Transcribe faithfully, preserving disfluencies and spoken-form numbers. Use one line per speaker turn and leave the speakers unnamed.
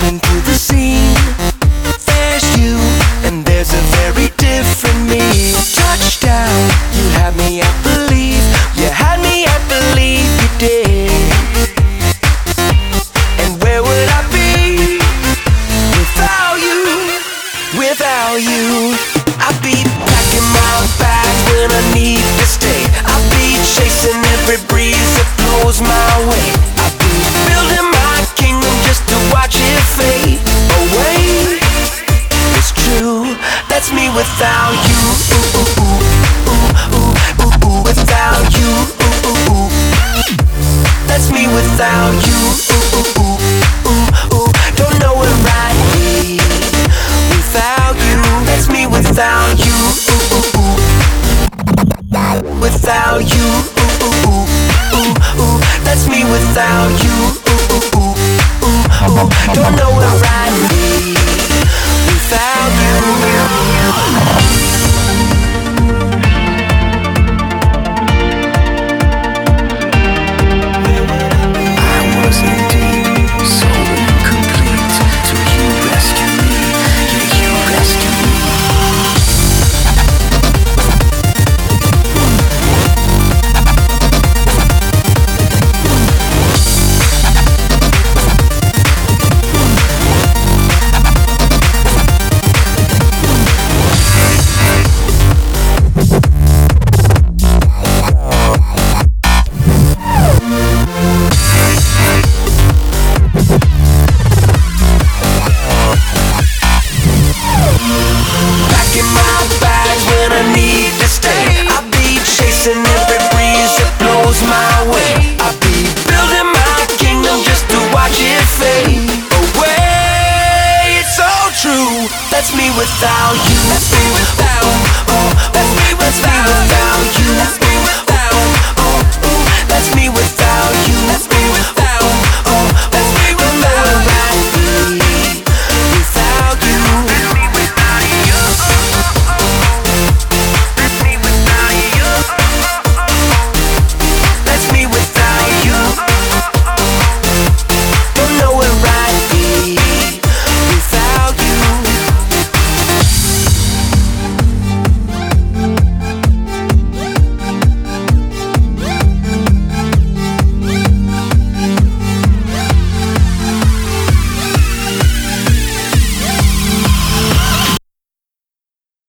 into the scene. There's you, and there's a very different me. Touchdown, you had me at believe. You had me at believe you did. And where would I be without you? Without you, I'd be packing my bags when I need to stay. I'd be chasing every breeze that blows my way. I'd be building my kingdom just to watch it fade away. It's true, that's me without you. Ooh, ooh, ooh, ooh, ooh, ooh, ooh, without you. Ooh, ooh, ooh. That's me without you. Ooh, ooh, ooh, ooh, ooh. Don't know where I'd be without you. That's me without you. Ooh, ooh, ooh. Without you. Ooh, ooh, ooh, ooh, ooh. That's me without you. Ooh, ooh, ooh, ooh, ooh. Don't know where I'd be without you. That's me without you. That's me without. Oh, that's me without you.